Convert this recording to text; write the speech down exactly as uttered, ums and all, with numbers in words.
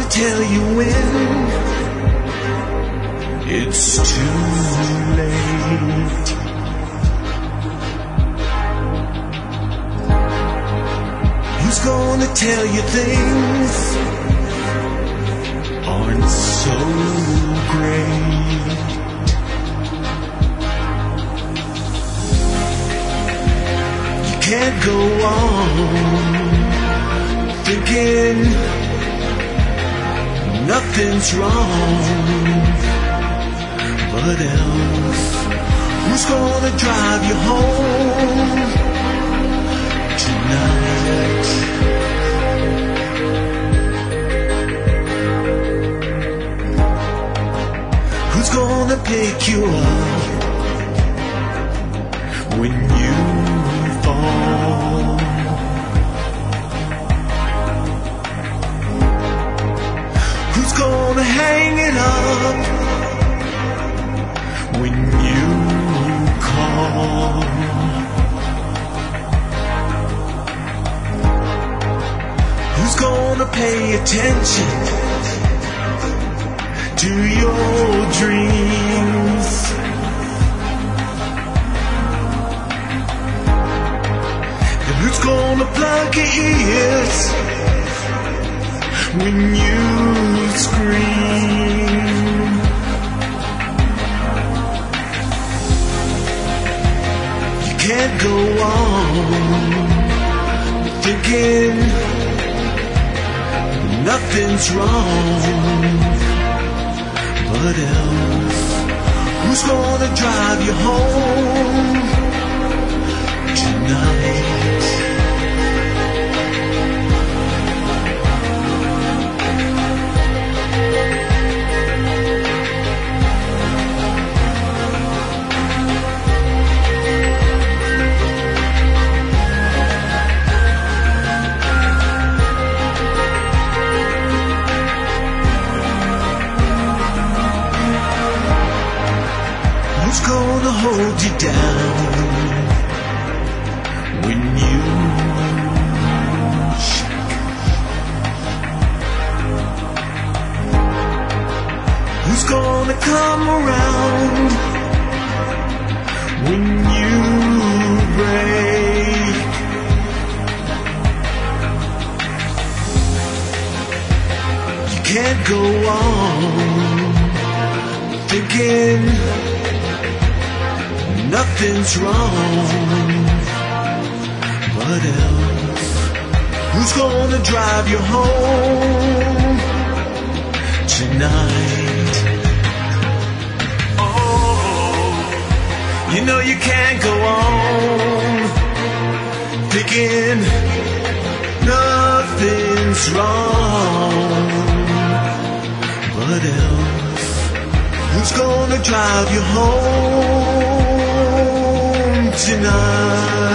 tell you when it's too late. Who's gonna tell you things aren't so great? You can't go on thinking nothing's wrong. What else? Who's gonna drive you home tonight? Who's gonna pick you up when you fall? Who's gonna hang it up when you call? Who's gonna pay attention to your dreams? And who's gonna plug your ears when you scream? You can't go on thinking nothing's wrong. What else? Who's gonna drive you home tonight? Who's gonna hold you down when you shake? Who's gonna come around when you break? You can't go on thinking nothing's wrong. What else? Who's gonna drive you home tonight? Oh, you know you can't go on thinking nothing's wrong. What else? Who's gonna drive you home tonight?